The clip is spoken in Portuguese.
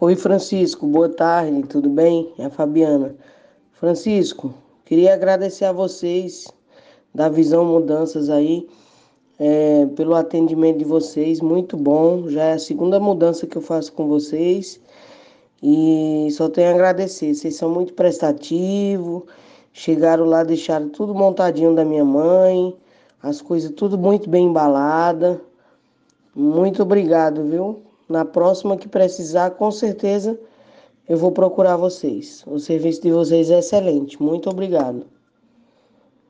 Oi, Francisco, boa tarde, tudo bem? É a Fabiana. Francisco, queria agradecer a vocês da Visão Mudanças aí, pelo atendimento de vocês, muito bom. Já é a segunda mudança que eu faço com vocês e só tenho a agradecer. Vocês são muito prestativos, chegaram lá, deixaram tudo montadinho da minha mãe, as coisas tudo muito bem embalada. Muito obrigado, viu? Na próxima que precisar, com certeza eu vou procurar vocês. O serviço de vocês é excelente. Muito obrigado.